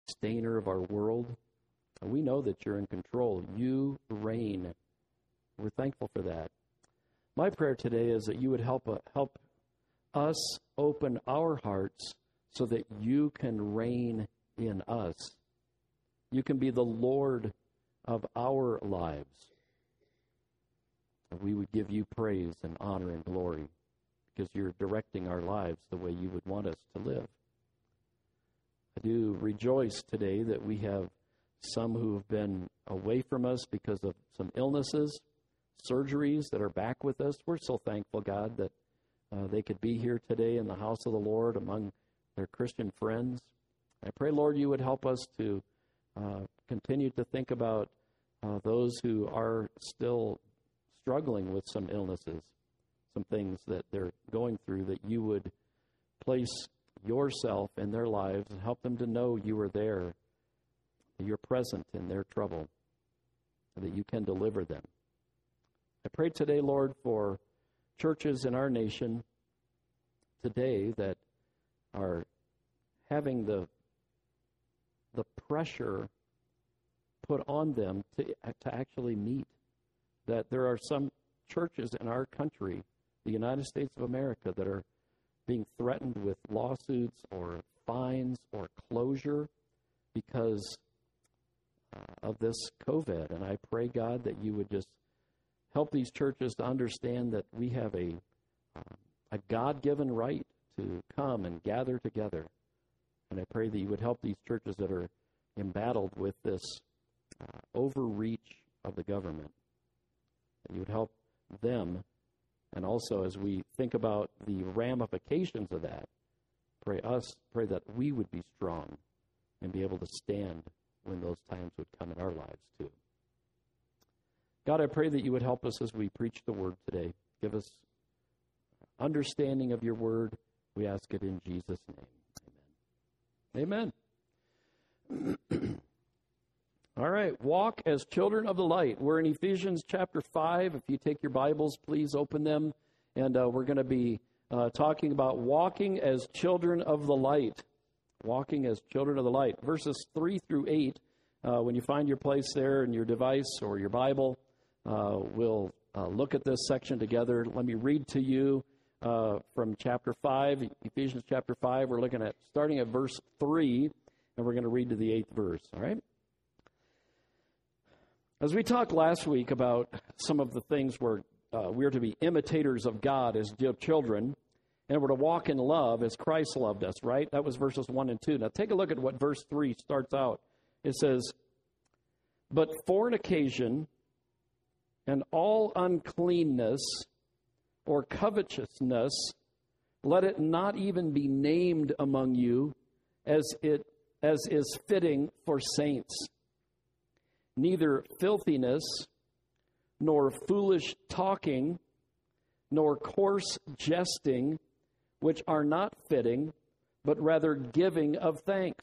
sustainer of our world. And we know that you're in control. You reign. We're thankful for that. My prayer today is that you would help us open our hearts so that you can reign in us. You can be the Lord of our lives. And we would give you praise and honor and glory because you're directing our lives the way you would want us to live. I do rejoice today that we have some who have been away from us because of some illnesses, surgeries that are back with us. We're so thankful, God, that they could be here today in the house of the Lord among their Christian friends. I pray, Lord, you would help us to continue to think about those who are still struggling with some illnesses, some things that they're going through, that you would place yourself in their lives and help them to know you are there, that you're present in their trouble, and that you can deliver them. I pray today, Lord, for churches in our nation today that are having the pressure put on them to actually meet. That there are some churches in our country, the United States of America, that are being threatened with lawsuits or fines or closure because of this COVID. And I pray, God, that you would just help these churches to understand that we have a God-given right to come and gather together. And I pray that you would help these churches that are embattled with this overreach of the government. That you would help them. And also, as we think about the ramifications of that, pray that we would be strong and be able to stand when those times would come in our lives too. God, I pray that you would help us as we preach the word today. Give us understanding of your word. We ask it in Jesus' name. Amen. All right, walk as children of the light. We're in Ephesians chapter 5. If you take your Bibles, please open them. And we're going to be talking about walking as children of the light. Walking as children of the light. Verses 3 through 8, when you find your place there in your device or your Bible, we'll look at this section together. Let me read to you from chapter 5, Ephesians chapter 5. We're looking at starting at verse 3, and we're going to read to the 8th verse. All right? As we talked last week about some of the things where we are to be imitators of God as dear children, and we're to walk in love as Christ loved us, right? That was verses 1 and 2. Now take a look at what verse 3 starts out. It says, "But fornication and all uncleanness or covetousness, let it not even be named among you as is fitting for saints. Neither filthiness, nor foolish talking, nor coarse jesting, which are not fitting, but rather giving of thanks.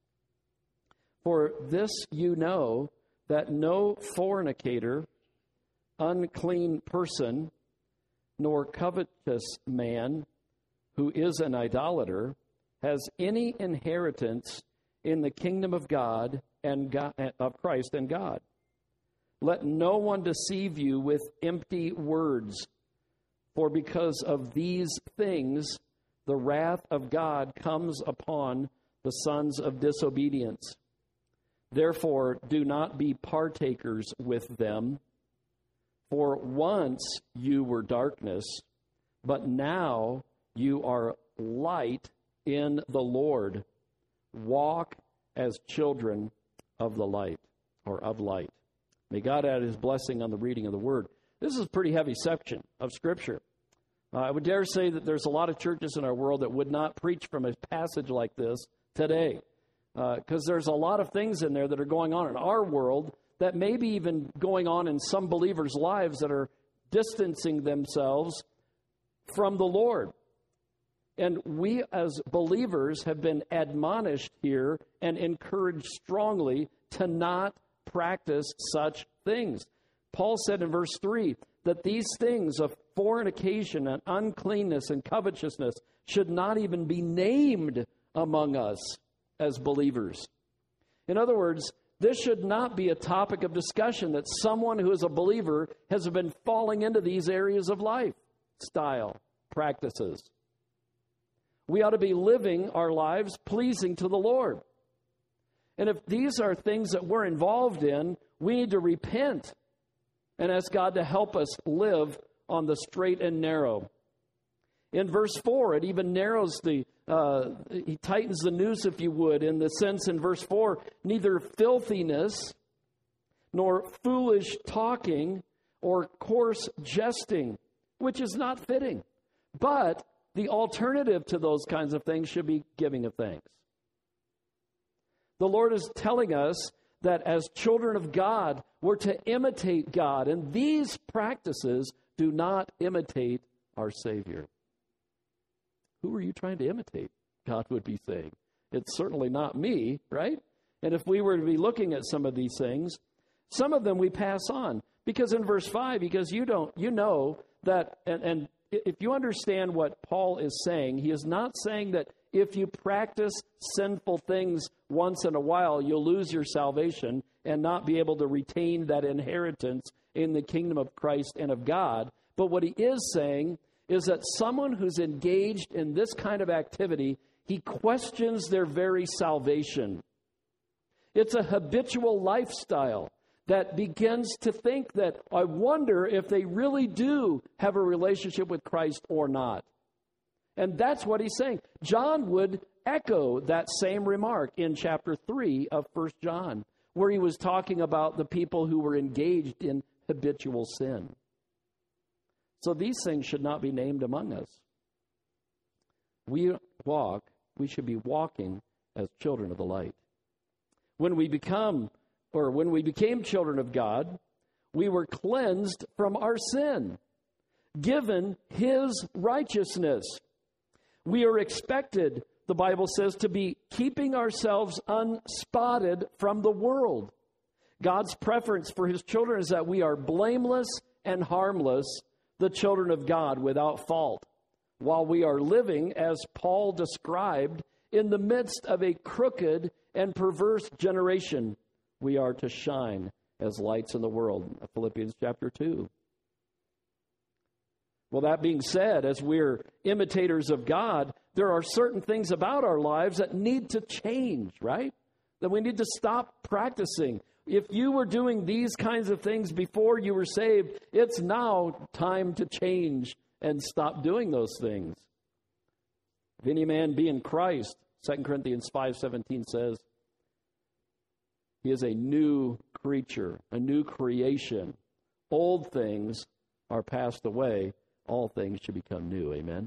For this you know, that no fornicator, unclean person, nor covetous man, who is an idolater, has any inheritance in the kingdom of God and of Christ and God. Let no one deceive you with empty words, for because of these things the wrath of God comes upon the sons of disobedience. Therefore do not be partakers with them. For once you were darkness, but now you are light in the Lord. Walk as children of the light, or of light." May God add his blessing on the reading of the word. This is a pretty heavy section of Scripture. I would dare say that there's a lot of churches in our world that would not preach from a passage like this today, because there's a lot of things in there that are going on in our world that may be even going on in some believers' lives that are distancing themselves from the Lord. And we as believers have been admonished here and encouraged strongly to not practice such things. Paul said in verse 3 that these things of fornication and uncleanness and covetousness should not even be named among us as believers. In other words, this should not be a topic of discussion that someone who is a believer has been falling into these areas of life, style, practices. We ought to be living our lives pleasing to the Lord. And if these are things that we're involved in, we need to repent and ask God to help us live on the straight and narrow. In verse 4, it even narrows he tightens the noose, if you would, in the sense in verse 4, neither filthiness, nor foolish talking, or coarse jesting, which is not fitting. But the alternative to those kinds of things should be giving of thanks. The Lord is telling us that as children of God, we're to imitate God, and these practices do not imitate our Savior. Who are you trying to imitate? God would be saying. It's certainly not me, right? And if we were to be looking at some of these things, some of them we pass on. Because in verse 5, because you know that, and if you understand what Paul is saying, he is not saying that if you practice sinful things once in a while, you'll lose your salvation and not be able to retain that inheritance in the kingdom of Christ and of God. But what he is saying is that someone who's engaged in this kind of activity, he questions their very salvation. It's a habitual lifestyle that begins to think that, I wonder if they really do have a relationship with Christ or not. And that's what he's saying. John would echo that same remark in chapter 3 of 1 John, where he was talking about the people who were engaged in habitual sin. So these things should not be named among us. We should be walking as children of the light. When we became children of God, we were cleansed from our sin, given His righteousness. We are expected, the Bible says, to be keeping ourselves unspotted from the world. God's preference for His children is that we are blameless and harmless, the children of God without fault, while we are living, as Paul described, in the midst of a crooked and perverse generation. We are to shine as lights in the world, Philippians chapter 2. Well, that being said, as we're imitators of God, there are certain things about our lives that need to change, right? That we need to stop practicing. If you were doing these kinds of things before you were saved, it's now time to change and stop doing those things. If any man be in Christ, 2 Corinthians 5:17 says, he is a new creature, a new creation. Old things are passed away. All things should become new. Amen.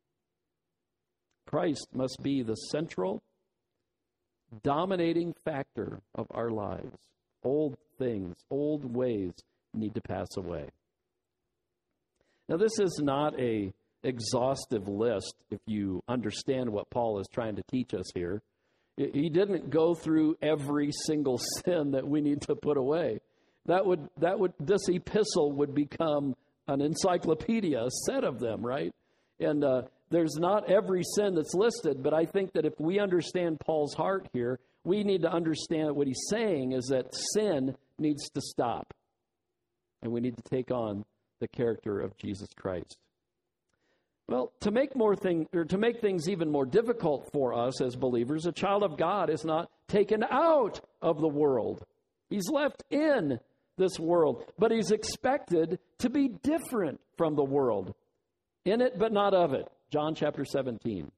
Christ must be the central, dominating factor of our lives. Old things, old ways need to pass away. Now, this is not an exhaustive list if you understand what Paul is trying to teach us here. He didn't go through every single sin that we need to put away. This epistle would become an encyclopedia, a set of them, right? And there's not every sin that's listed, but I think that if we understand Paul's heart here, we need to understand that what he's saying is that sin needs to stop. And we need to take on the character of Jesus Christ. Well, to make things even more difficult for us as believers, a child of God is not taken out of the world. He's left in this world, but he's expected to be different from the world. In it, but not of it. John chapter 17.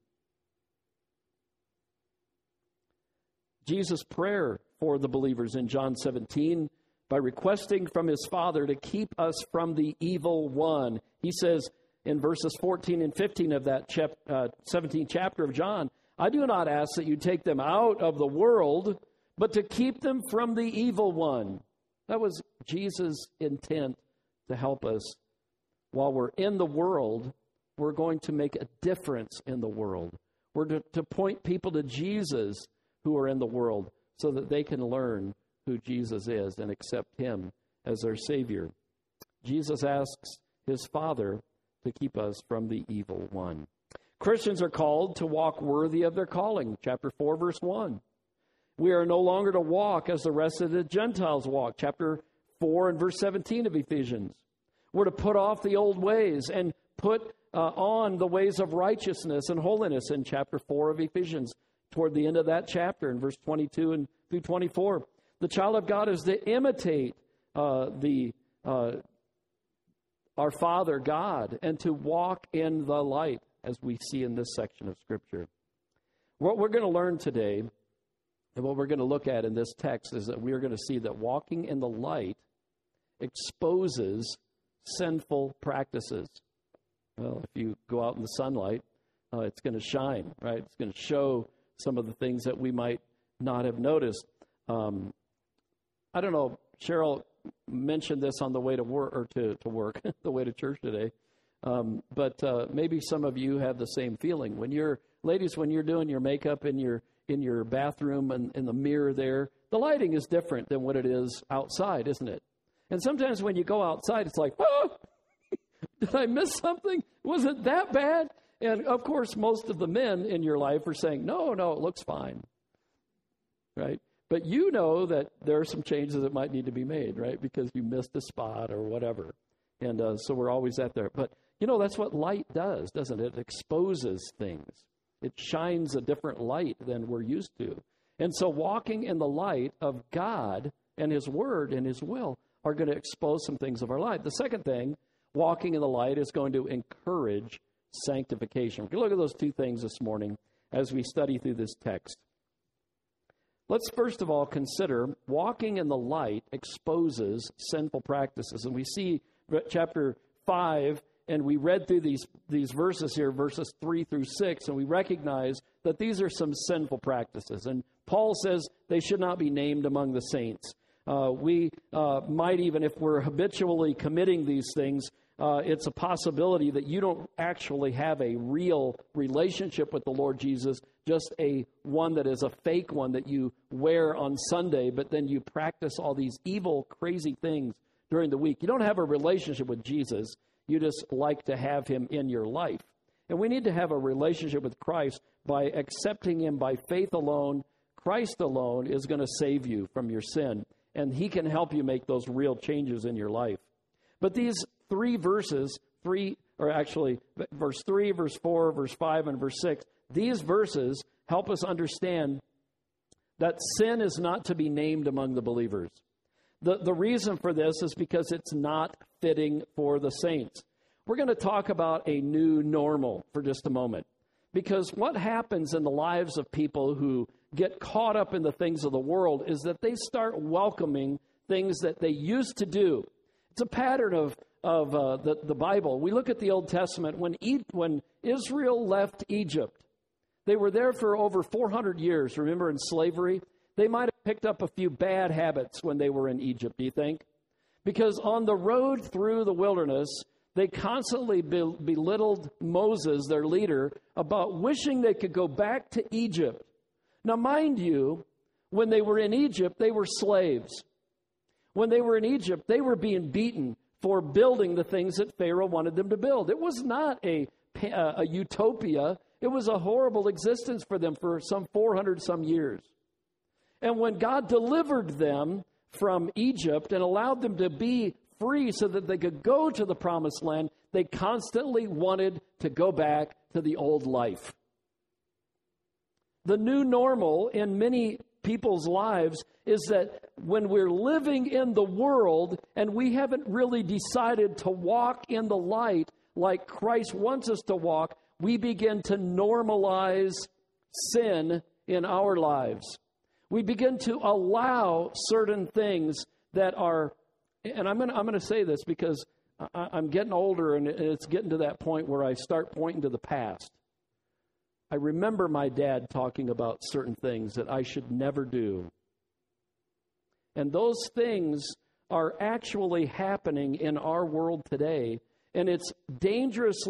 Jesus' prayer for the believers in John 17, by requesting from his Father to keep us from the evil one. He says in verses 14 and 15 of that 17th chapter of John, I do not ask that you take them out of the world, but to keep them from the evil one. That was Jesus' intent to help us. While we're in the world, we're going to make a difference in the world. We're to point people to Jesus who are in the world so that they can learn who Jesus is and accept him as their Savior. Jesus asks his Father to keep us from the evil one. Christians are called to walk worthy of their calling. Chapter 4, verse 1. We are no longer to walk as the rest of the Gentiles walk. Chapter 4 and verse 17 of Ephesians. We're to put off the old ways and put on the ways of righteousness and holiness in chapter 4 of Ephesians, toward the end of that chapter in verse 22 and through 24. The child of God is to imitate our Father God and to walk in the light, as we see in this section of Scripture. What we're going to learn today and what we're going to look at in this text is that we are going to see that walking in the light exposes sinful practices. Well, if you go out in the sunlight, it's going to shine, right? It's going to show some of the things that we might not have noticed. I don't know, Cheryl mentioned this on the way to work, or to work, the way to church today. But maybe some of you have the same feeling. When you're doing your makeup in your bathroom and in the mirror there, the lighting is different than what it is outside, isn't it? And sometimes when you go outside, it's like, oh, did I miss something? Was it that bad? And of course, most of the men in your life are saying, no, it looks fine, right? But you know that there are some changes that might need to be made, right? Because you missed a spot or whatever. And so we're always out there. But, that's what light does, doesn't it? It exposes things. It shines a different light than we're used to. And so walking in the light of God and His Word and His will are going to expose some things of our life. The second thing, walking in the light, is going to encourage sanctification. We're going to look at those two things this morning as we study through this text. Let's first of all consider walking in the light exposes sinful practices. And we see chapter 5, and we read through these verses here, verses 3 through 6, and we recognize that these are some sinful practices. And Paul says they should not be named among the saints. We might even, if we're habitually committing these things, it's a possibility that you don't actually have a real relationship with the Lord Jesus, just one that is a fake one that you wear on Sunday, but then you practice all these evil, crazy things during the week. You don't have a relationship with Jesus. You just like to have Him in your life. And we need to have a relationship with Christ by accepting Him by faith alone. Christ alone is going to save you from your sin, and He can help you make those real changes in your life. But these three verses, verse 3, verse 4, verse 5, and verse 6, these verses help us understand that sin is not to be named among the believers. The reason for this is because it's not fitting for the saints. We're going to talk about a new normal for just a moment. Because what happens in the lives of people who get caught up in the things of the world is that they start welcoming things that they used to do. It's a pattern of the Bible. We look at the Old Testament. When Israel left Egypt, they were there for over 400 years, remember, in slavery. They might have picked up a few bad habits when they were in Egypt, do you think? Because on the road through the wilderness, they constantly belittled Moses, their leader, about wishing they could go back to Egypt. Now, mind you, when they were in Egypt, they were slaves. When they were in Egypt, they were being beaten for building the things that Pharaoh wanted them to build. It was not a utopia. It was a horrible existence for them for some 400 some years. And when God delivered them from Egypt and allowed them to be free so that they could go to the promised land, they constantly wanted to go back to the old life. The new normal in many people's lives is that when we're living in the world and we haven't really decided to walk in the light like Christ wants us to walk, we begin to normalize sin in our lives. We begin to allow certain things that are, and I'm going to say this because I'm getting older and it's getting to that point where I start pointing to the past. I remember my dad talking about certain things that I should never do. And those things are actually happening in our world today, and it's dangerous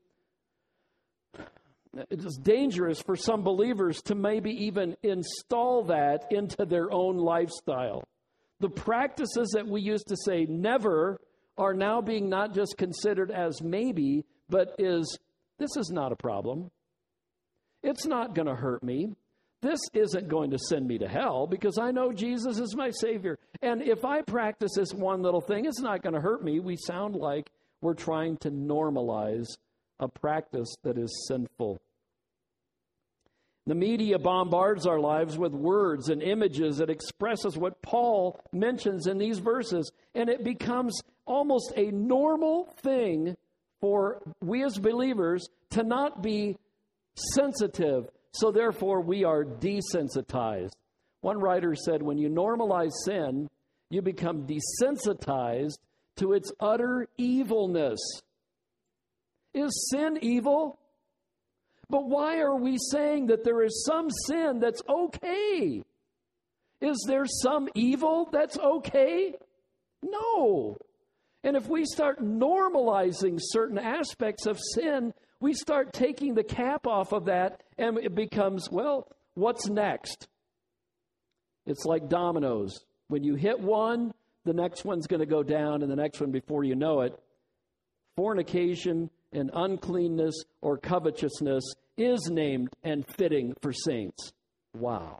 for some believers to maybe even install that into their own lifestyle. The practices that we used to say never are now being not just considered as maybe, but this is not a problem. It's not going to hurt me. this isn't going to send me to hell because I know Jesus is my Savior. And if I practice this one little thing, it's not going to hurt me. We sound like we're trying to normalize a practice that is sinful. The media bombards our lives with words and images that expresses what Paul mentions in these verses, and it becomes almost a normal thing for we as believers to not be sensitive, so therefore we are desensitized. One writer said, when you normalize sin, you become desensitized to its utter evilness. Is sin evil? But why are we saying that there is some sin that's okay? Is there some evil that's okay? No. And if we start normalizing certain aspects of sin, we start taking the cap off of that, and it becomes, well, what's next? It's like dominoes. When you hit one, the next one's going to go down, and the next one, before you know it, fornication and uncleanness or covetousness is named and fitting for saints. Wow.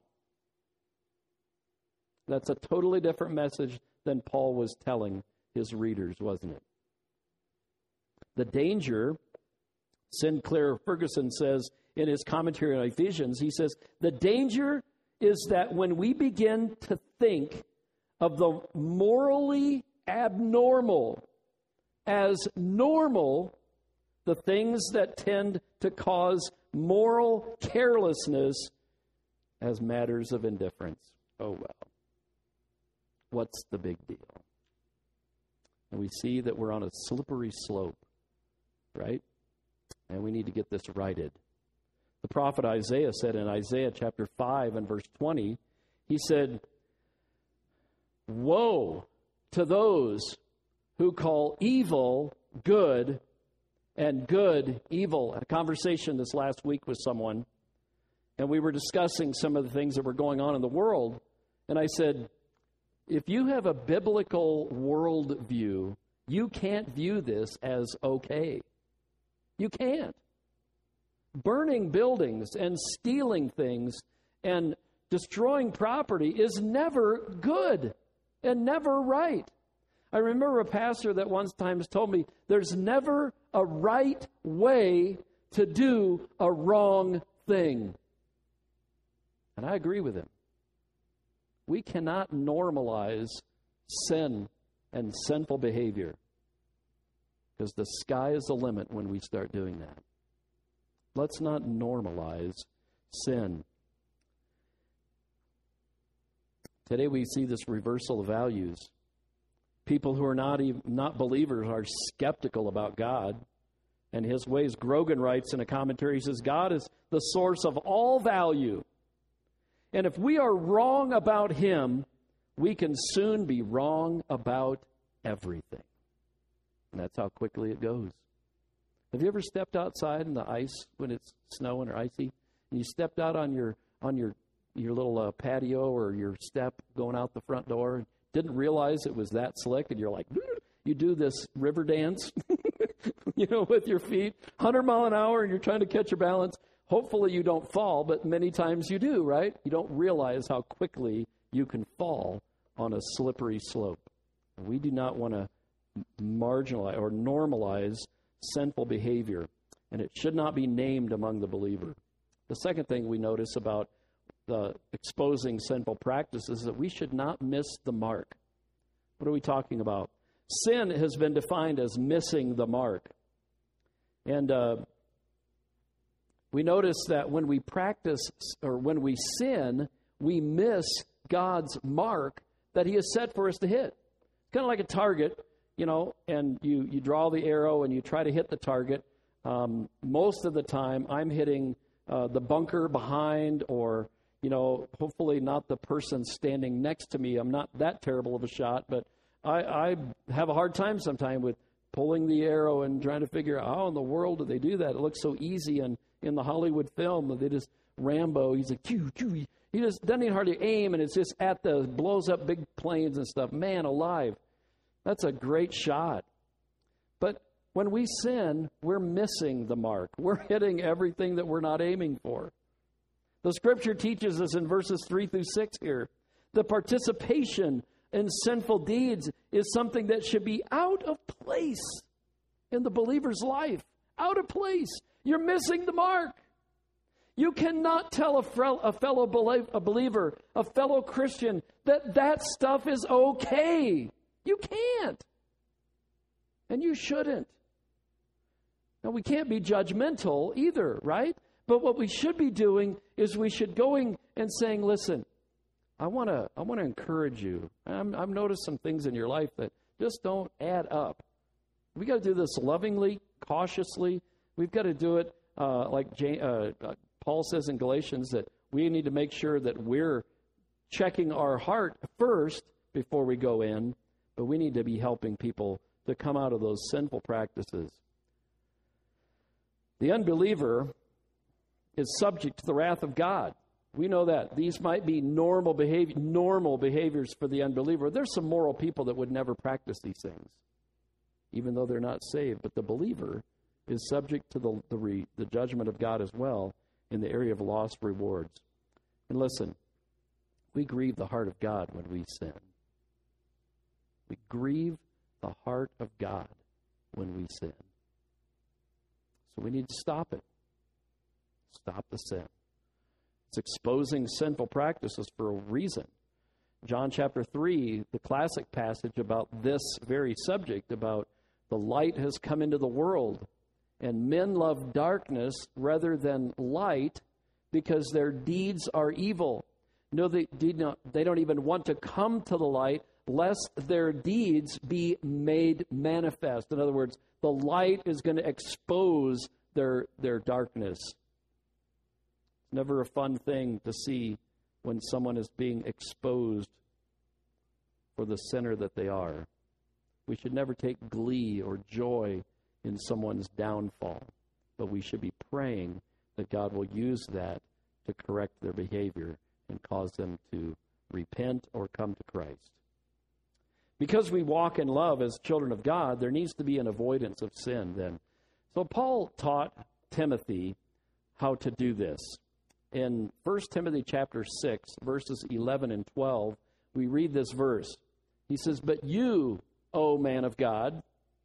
That's a totally different message than Paul was telling his readers, wasn't it? The danger, Sinclair Ferguson says in his commentary on Ephesians, he says, the danger is that when we begin to think of the morally abnormal as normal, the things that tend to cause moral carelessness as matters of indifference. Oh, well. What's the big deal? And we see that we're on a slippery slope, right? And we need to get this righted. The prophet Isaiah said in Isaiah chapter 5 and verse 20, he said, woe to those who call evil good and good evil. I had a conversation this last week with someone, and we were discussing some of the things that were going on in the world. And I said, if you have a biblical worldview, you can't view this as okay. You can't. Burning buildings and stealing things and destroying property is never good and never right. I remember a pastor that one time told me, there's never a right way to do a wrong thing. And I agree with him. We cannot normalize sin and sinful behavior because the sky is the limit when we start doing that. Let's not normalize sin. Today we see this reversal of values. People who are not believers are skeptical about God and His ways. Grogan writes in a commentary, he says, God is the source of all value. And if we are wrong about Him, we can soon be wrong about everything. And that's how quickly it goes. Have you ever stepped outside in the ice when it's snowing or icy, and you stepped out on your little patio or your step going out the front door and didn't realize it was that slick, and you're like, you do this river dance, with your feet, 100 mile an hour, and you're trying to catch your balance. Hopefully you don't fall, but many times you do, right? You don't realize how quickly you can fall on a slippery slope. We do not want to marginalize or normalize sinful behavior, and it should not be named among the believer. The second thing we notice about the exposing sinful practices is that we should not miss the mark. What are we talking about? Sin has been defined as missing the mark. And we notice that when we practice or when we sin, we miss God's mark that He has set for us to hit. It's kind of like a target, and you draw the arrow and you try to hit the target. Most of the time, I'm hitting the bunker behind or, hopefully not the person standing next to me. I'm not that terrible of a shot, but I have a hard time sometimes with pulling the arrow and trying to figure out how in the world do they do that. It looks so easy in the Hollywood film. They just, Rambo, he's like, choo, choo. He just doesn't even hardly aim, and it's just blows up big planes and stuff. Man alive. That's a great shot. But when we sin, we're missing the mark. We're hitting everything that we're not aiming for. The Scripture teaches us in verses 3 through 6 here, the participation in sinful deeds is something that should be out of place in the believer's life. Out of place. You're missing the mark. You cannot tell a fellow believer, a fellow Christian, that stuff is okay. You can't. And you shouldn't. Now, we can't be judgmental either, right? But what we should be doing is we should going and saying, listen, I want to encourage you. I've noticed some things in your life that just don't add up. We got to do this lovingly, cautiously. We've got to do it like Paul says in Galatians, that we need to make sure that we're checking our heart first before we go in, but we need to be helping people to come out of those sinful practices. The unbeliever is subject to the wrath of God. We know that. These might be normal behaviors for the unbeliever. There's some moral people that would never practice these things, even though they're not saved. But the believer is subject to the judgment of God as well in the area of lost rewards. And listen, we grieve the heart of God when we sin. We grieve the heart of God when we sin. So we need to stop it. Stop the sin. It's exposing sinful practices for a reason. John chapter 3, the classic passage about this very subject, about the light has come into the world, and men love darkness rather than light because their deeds are evil. No, they don't even want to come to the light lest their deeds be made manifest. In other words, the light is going to expose their darkness. It's never a fun thing to see when someone is being exposed for the sinner that they are. We should never take glee or joy in someone's downfall, but we should be praying that God will use that to correct their behavior and cause them to repent or come to Christ. Because we walk in love as children of God, there needs to be an avoidance of sin then. So Paul taught Timothy how to do this. In 1 Timothy chapter 6, verses 11 and 12, we read this verse. He says, "But you, O man of God,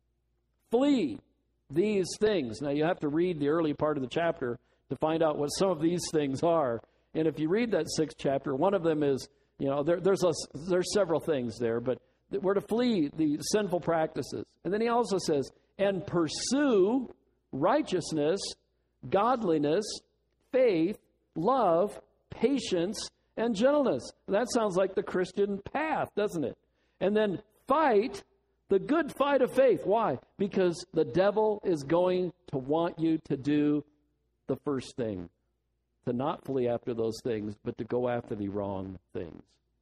flee these things." Now you have to read the early part of the chapter to find out what some of these things are. And if you read that 6th chapter, one of them is, there's several things there, but we're to flee the sinful practices. And then he also says, "And pursue righteousness, godliness, faith, love, patience, and gentleness." That sounds like the Christian path, doesn't it? And then fight the good fight of faith. Why? Because the devil is going to want you to do the first thing, to not flee after those things, but to go after the wrong things.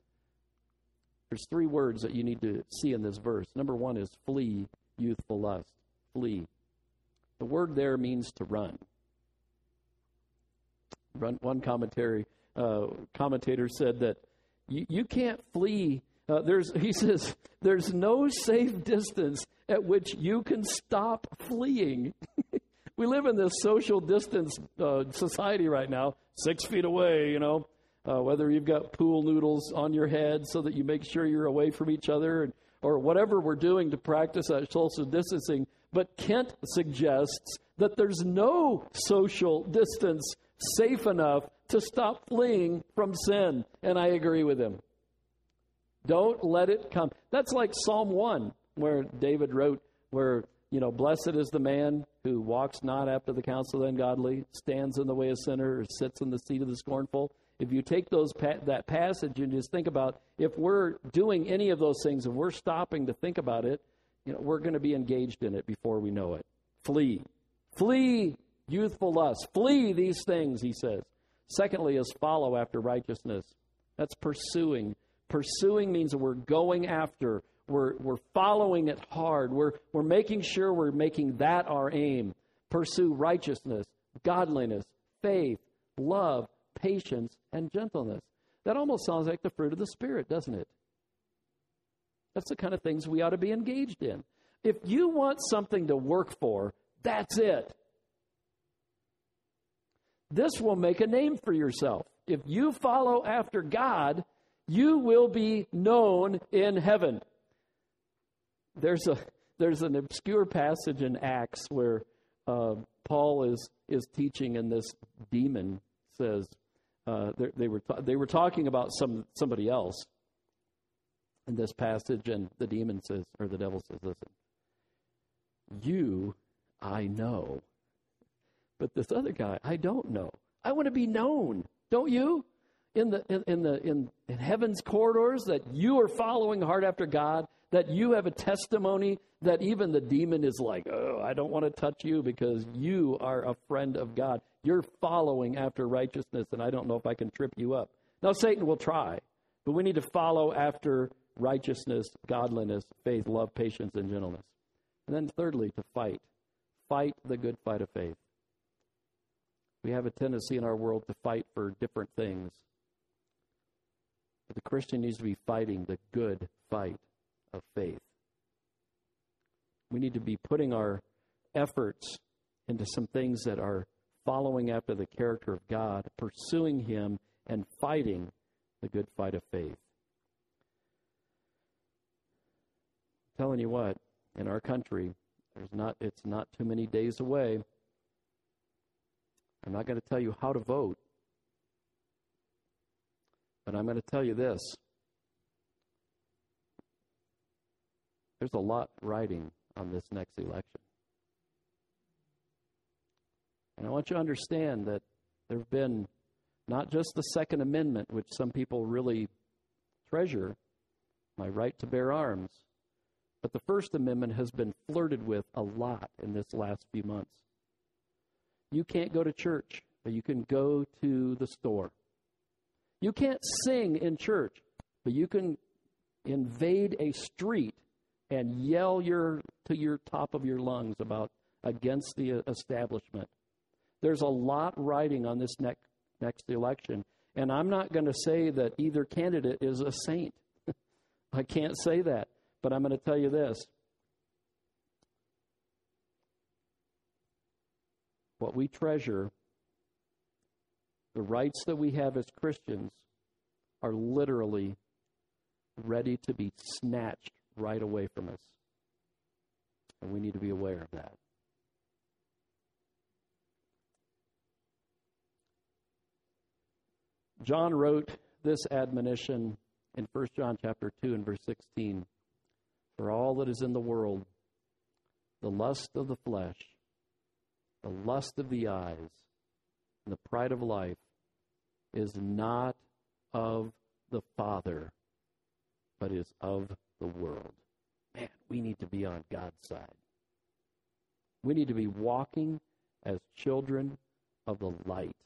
There's 3 words that you need to see in this verse. Number 1 is flee youthful lust. Flee. The word there means to run. One commentator said that you can't flee. He says, there's no safe distance at which you can stop fleeing. We live in this social distance society right now, 6 feet away, whether you've got pool noodles on your head so that you make sure you're away from each other, or whatever we're doing to practice that social distancing. But Kent suggests that there's no social distance safe enough to stop fleeing from sin. And I agree with him. Don't let it come. That's like Psalm 1, where David wrote, where, blessed is the man who walks not after the counsel of the ungodly, stands in the way of sinner, or sits in the seat of the scornful. If you take that passage and just think about, if we're doing any of those things and we're stopping to think about it, we're going to be engaged in it before we know it. Flee. Flee youthful lust. Flee these things, he says. Secondly is follow after righteousness. That's pursuing. Pursuing means that we're going after. We're following it hard. We're making sure we're making that our aim. Pursue righteousness, godliness, faith, love, patience, and gentleness. That almost sounds like the fruit of the Spirit, doesn't it? That's the kind of things we ought to be engaged in. If you want something to work for, that's it. This will make a name for yourself. If you follow after God, you will be known in heaven. There's an obscure passage in Acts where Paul is teaching, and this demon says they were talking about somebody else in this passage, and the demon says, or the devil says, "Listen, you I know, but this other guy I don't know. I want to be known, don't you? In heaven's corridors, that you are following hard after God, that you have a testimony that even the demon is like, oh, I don't want to touch you because you are a friend of God. You're following after righteousness, and I don't know if I can trip you up." Now, Satan will try, but we need to follow after righteousness, godliness, faith, love, patience, and gentleness. And then thirdly, to fight. Fight the good fight of faith. We have a tendency in our world to fight for different things. But the Christian needs to be fighting the good fight of faith. We need to be putting our efforts into some things that are following after the character of God, pursuing Him, and fighting the good fight of faith. I'm telling you what, in our country, it's not too many days away. I'm not going to tell you how to vote, but I'm going to tell you this. There's a lot riding on this next election. And I want you to understand that there have been not just the Second Amendment, which some people really treasure, my right to bear arms, but the First Amendment has been flirted with a lot in this last few months. You can't go to church, but you can go to the store. You can't sing in church, but you can invade a street and yell to your top of your lungs against the establishment. There's a lot riding on this next election, and I'm not going to say that either candidate is a saint. I can't say that, but I'm going to tell you this. What we treasure, the rights that we have as Christians, are literally ready to be snatched right away from us. And we need to be aware of that. John wrote this admonition in 1 John chapter 2 and verse 16. For all that is in the world, the lust of the flesh, the lust of the eyes, and the pride of life is not of the Father, but is of the world. Man, we need to be on God's side. We need to be walking as children of the light.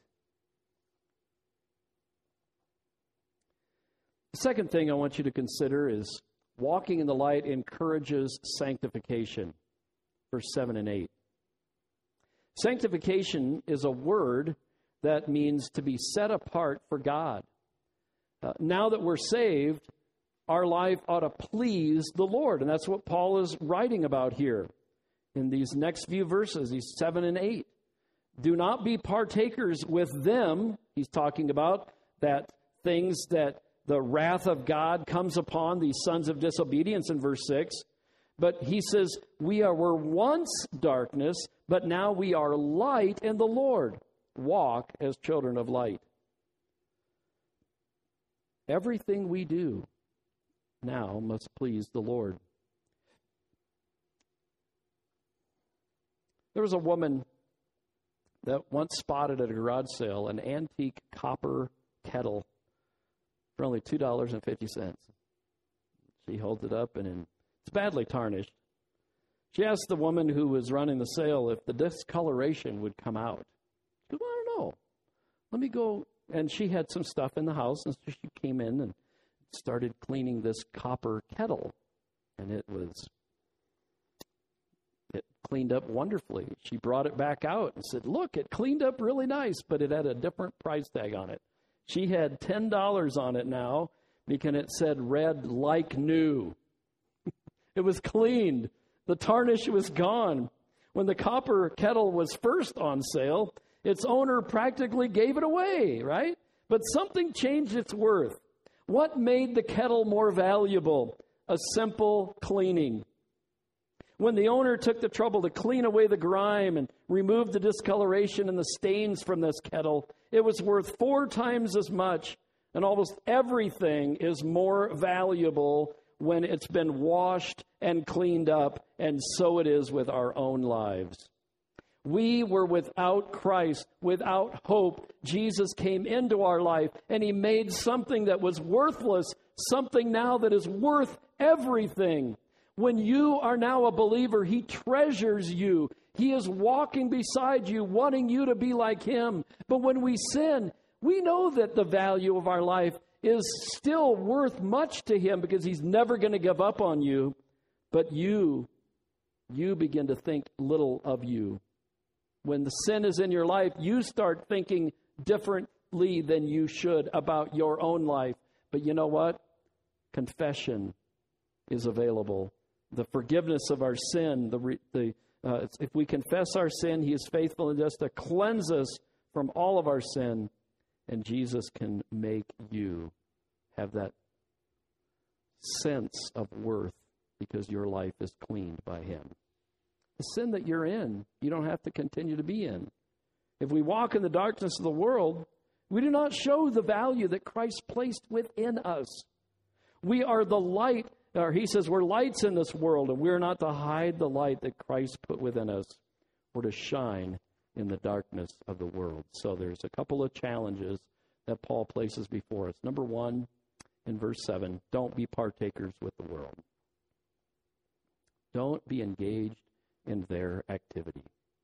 The second thing I want you to consider is walking in the light encourages sanctification. Verse 7 and 8. Sanctification is a word that means to be set apart for God. Now that we're saved, our life ought to please the Lord. And that's what Paul is writing about here in these next few verses, these 7 and 8. Do not be partakers with them. He's talking about that things that the wrath of God comes upon these sons of disobedience in verse 6. But he says, were once darkness, but now we are light in the Lord. Walk as children of light. Everything we do now must please the Lord. There was a woman that once spotted at a garage sale an antique copper kettle for only $2.50. She holds it up, and it's badly tarnished. She asked the woman who was running the sale if the discoloration would come out. She goes, I don't know. Let me go. And she had some stuff in the house, and so she came in and started cleaning this copper kettle. And it cleaned up wonderfully. She brought it back out and said, look, it cleaned up really nice, but it had a different price tag on it. She had $10 on it now because it said red like new. It was cleaned. The tarnish was gone. When the copper kettle was first on sale, its owner practically gave it away, right? But something changed its worth. What made the kettle more valuable? A simple cleaning. When the owner took the trouble to clean away the grime and remove the discoloration and the stains from this kettle, it was worth 4 times as much. And almost everything is more valuable when it's been washed and cleaned up, and so it is with our own lives. We were without Christ, without hope. Jesus came into our life, and he made something that was worthless, something now that is worth everything. When you are now a believer, he treasures you. He is walking beside you, wanting you to be like him. But when we sin, we know that the value of our life is still worth much to him because he's never going to give up on you. But you begin to think little of you. When the sin is in your life, you start thinking differently than you should about your own life. But you know what? Confession is available. The forgiveness of our sin, if we confess our sin, he is faithful and just to cleanse us from all of our sin. And Jesus can make you have that sense of worth because your life is cleaned by him. The sin that you're in, you don't have to continue to be in. If we walk in the darkness of the world, we do not show the value that Christ placed within us. We are the light, or he says we're lights in this world, and we're not to hide the light that Christ put within us. We're to shine in the darkness of the world. So there's a couple of challenges that Paul places before us. Number 1, in verse 7, don't be partakers with the world. Don't be engaged in their activity.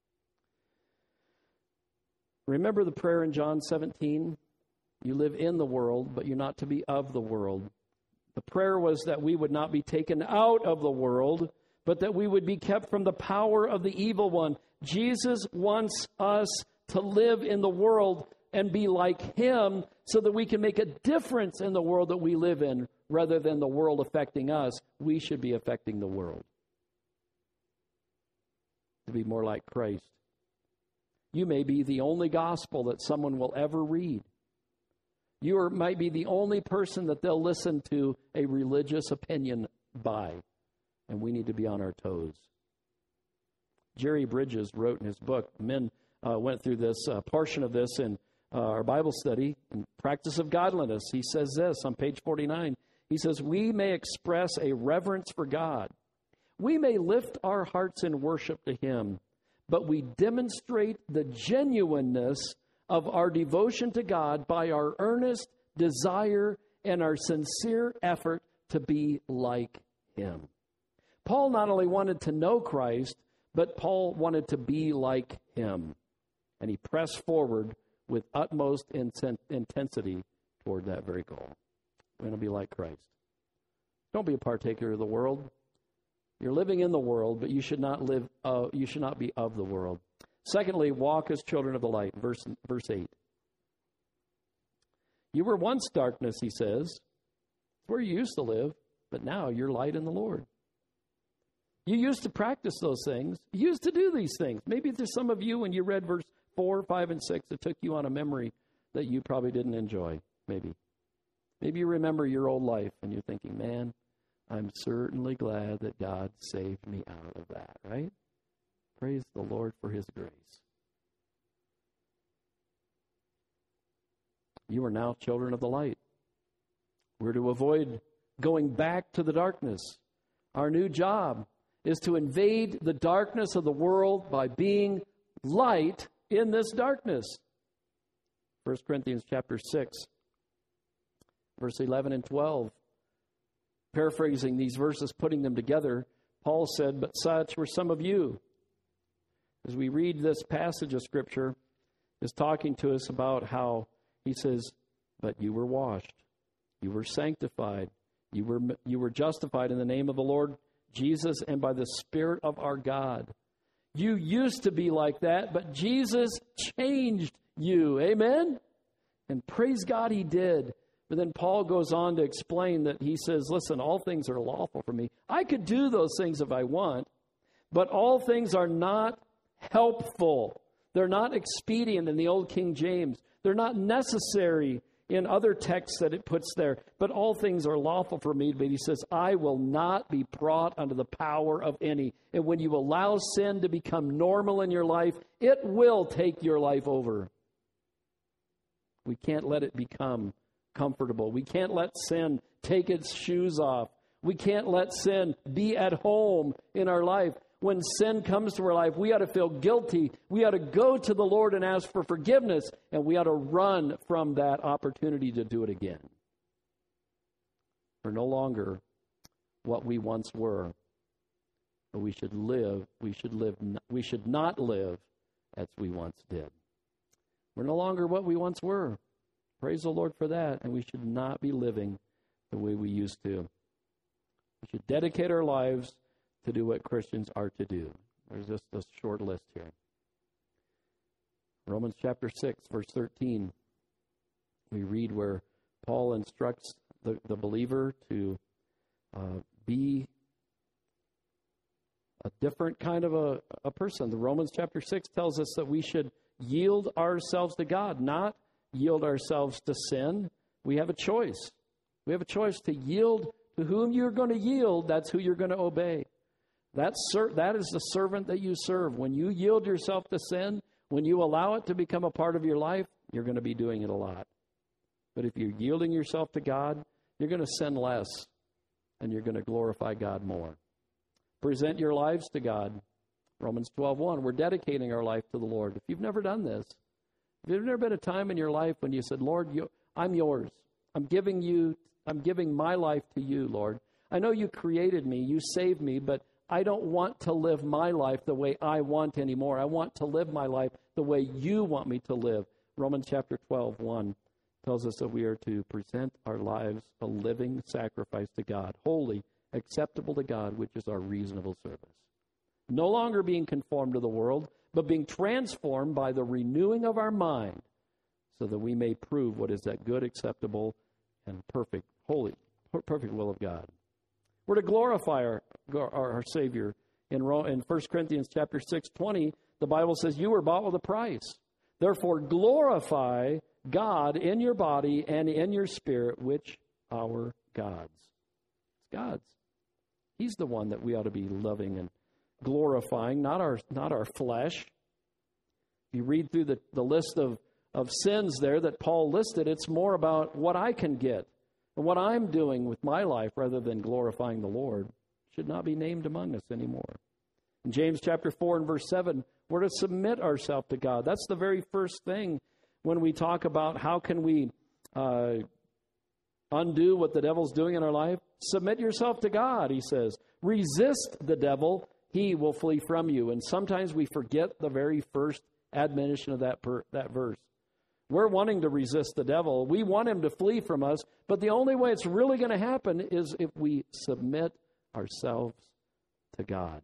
Remember the prayer in John 17? You live in the world, but you're not to be of the world. The prayer was that we would not be taken out of the world, but that we would be kept from the power of the evil one. Jesus wants us to live in the world and be like him so that we can make a difference in the world that we live in rather than the world affecting us. We should be affecting the world to be more like Christ. You may be the only gospel that someone will ever read. You might be the only person that they'll listen to a religious opinion by, and we need to be on our toes. Jerry Bridges wrote in his book, men went through this portion of this in our Bible study, in Practice of Godliness. He says this on page 49. He says, we may express a reverence for God. We may lift our hearts in worship to him, but we demonstrate the genuineness of our devotion to God by our earnest desire and our sincere effort to be like him. Paul not only wanted to know Christ, but Paul wanted to be like him. And he pressed forward with utmost intensity toward that very goal. We're going to be like Christ. Don't be a partaker of the world. You're living in the world, but you should not live. You should not be of the world. Secondly, walk as children of the light. Verse 8. You were once darkness, he says. It's where you used to live, but now you're light in the Lord. You used to practice those things. You used to do these things. Maybe there's some of you, when you read verse 4, 5, and 6, it took you on a memory that you probably didn't enjoy. Maybe you remember your old life, and you're thinking, man, I'm certainly glad that God saved me out of that, right? Praise the Lord for his grace. You are now children of the light. We're to avoid going back to the darkness. Our new job is to invade the darkness of the world by being light in this darkness. 1 Corinthians chapter 6, verse 11 and 12. Paraphrasing these verses, putting them together, Paul said, but such were some of you. As we read this passage of Scripture, is talking to us about how he says, but you were washed, you were sanctified, you were justified in the name of the Lord Jesus and by the Spirit of our God. You used to be like that, but Jesus changed you. Amen? And praise God he did. But then Paul goes on to explain that he says, listen, all things are lawful for me. I could do those things if I want, but all things are not helpful. They're not expedient in the old King James. They're not necessary in other texts that it puts there. But all things are lawful for me. But he says, I will not be brought under the power of any. And when you allow sin to become normal in your life, it will take your life over. We can't let it become comfortable. We can't let sin take its shoes off. We can't let sin be at home in our life. When sin comes to our life, we ought to feel guilty. We ought to go to the Lord and ask for forgiveness, and we ought to run from that opportunity to do it again. We're no longer what we once were, but we should not live as we once did. We're no longer what we once were. Praise the Lord for that, and we should not be living the way we used to. We should dedicate our lives to do what Christians are to do. There's just a short list here. Romans chapter 6, verse 13. We read where Paul instructs the believer to be a different kind of a person. The Romans chapter 6 tells us that we should yield ourselves to God, not yield ourselves to sin. We have a choice. We have a choice to yield to whom you're going to yield. That's who you're going to obey. That is the servant that you serve. When you yield yourself to sin, when you allow it to become a part of your life, you're going to be doing it a lot. But if you're yielding yourself to God, you're going to sin less, and you're going to glorify God more. Present your lives to God. Romans 12:1, we're dedicating our life to the Lord. If you've never done this, if there's never been a time in your life when you said, Lord, I'm yours. I'm giving my life to you, Lord. I know you created me, you saved me, but I don't want to live my life the way I want anymore. I want to live my life the way you want me to live. Romans chapter 12:1 tells us that we are to present our lives a living sacrifice to God, holy, acceptable to God, which is our reasonable service. No longer being conformed to the world, but being transformed by the renewing of our mind, so that we may prove what is that good, acceptable, and perfect will of God. We're to glorify our Savior. In 1 Corinthians chapter 6:20, the Bible says, you were bought with a price. Therefore, glorify God in your body and in your spirit, which are God's. It's God's. He's the one that we ought to be loving and glorifying, not our flesh. If you read through the list of sins there that Paul listed, it's more about what I can get and what I'm doing with my life rather than glorifying the Lord. Should not be named among us anymore. In James chapter 4 and verse 7, we're to submit ourselves to God. That's the very first thing when we talk about how can we undo what the devil's doing in our life. Submit yourself to God, he says. Resist the devil, he will flee from you. And sometimes we forget the very first admonition of that verse. We're wanting to resist the devil. We want him to flee from us. But the only way it's really going to happen is if we submit ourselves to God.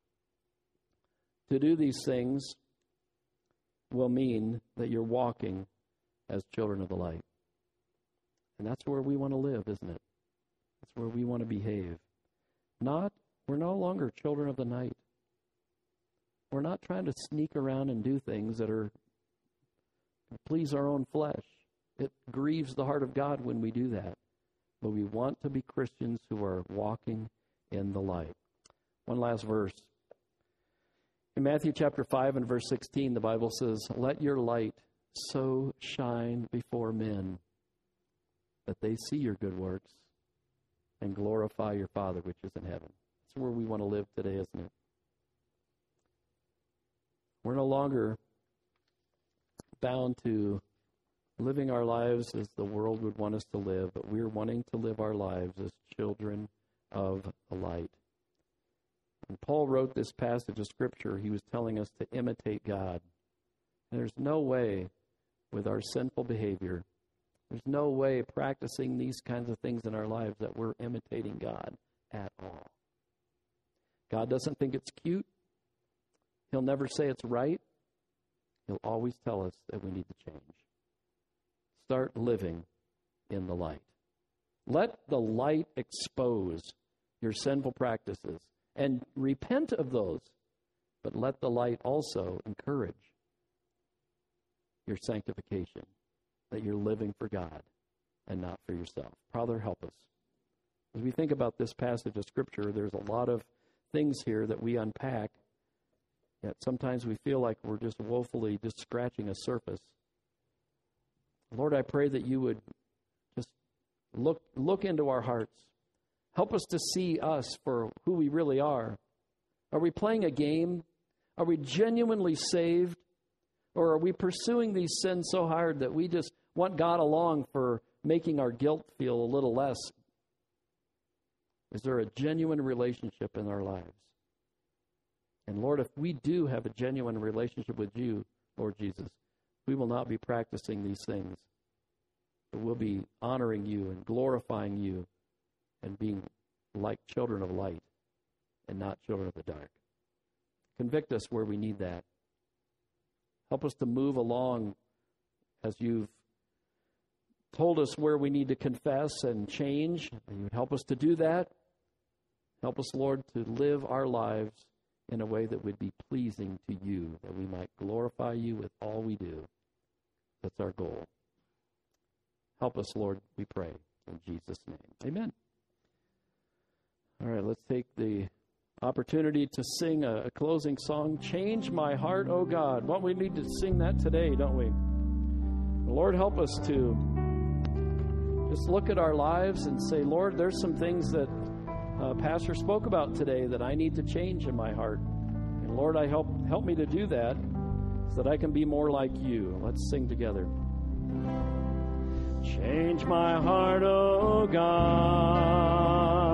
To do these things will mean that you're walking as children of the light. And that's where we want to live, isn't it? That's where we want to behave. We're no longer children of the night. We're not trying to sneak around and do things that are please our own flesh. It grieves the heart of God when we do that. But we want to be Christians who are walking in the light. One last verse. In Matthew chapter 5 and verse 16, the Bible says, let your light so shine before men that they see your good works and glorify your Father which is in heaven. That's where we want to live today, isn't it? We're no longer bound to living our lives as the world would want us to live, but we're wanting to live our lives as children of the light. When Paul wrote this passage of Scripture, he was telling us to imitate God. And there's no way with our sinful behavior, there's no way practicing these kinds of things in our lives that we're imitating God at all. God doesn't think it's cute. He'll never say it's right. He'll always tell us that we need to change. Start living in the light. Let the light expose your sinful practices and repent of those, but let the light also encourage your sanctification, that you're living for God and not for yourself. Father, help us. As we think about this passage of Scripture, there's a lot of things here that we unpack, yet sometimes we feel like we're just woefully just scratching a surface. Lord, I pray that you would just look into our hearts. Help us to see us for who we really are. Are we playing a game? Are we genuinely saved? Or are we pursuing these sins so hard that we just want God along for making our guilt feel a little less? Is there a genuine relationship in our lives? And Lord, if we do have a genuine relationship with you, Lord Jesus, we will not be practicing these things, but we'll be honoring you and glorifying you and being like children of light and not children of the dark. Convict us where we need that. Help us to move along as you've told us where we need to confess and change. And you would help us to do that. Help us, Lord, to live our lives in a way that would be pleasing to you, that we might glorify you with all we do. That's our goal. Help us, Lord, we pray. In Jesus' name, amen. All right, let's take the opportunity to sing a closing song, Change My Heart, O God. Well, we need to sing that today, don't we? Lord, help us to just look at our lives and say, Lord, there's some things that Pastor spoke about today that I need to change in my heart. And Lord, help me to do that so that I can be more like you. Let's sing together. Change my heart, O God.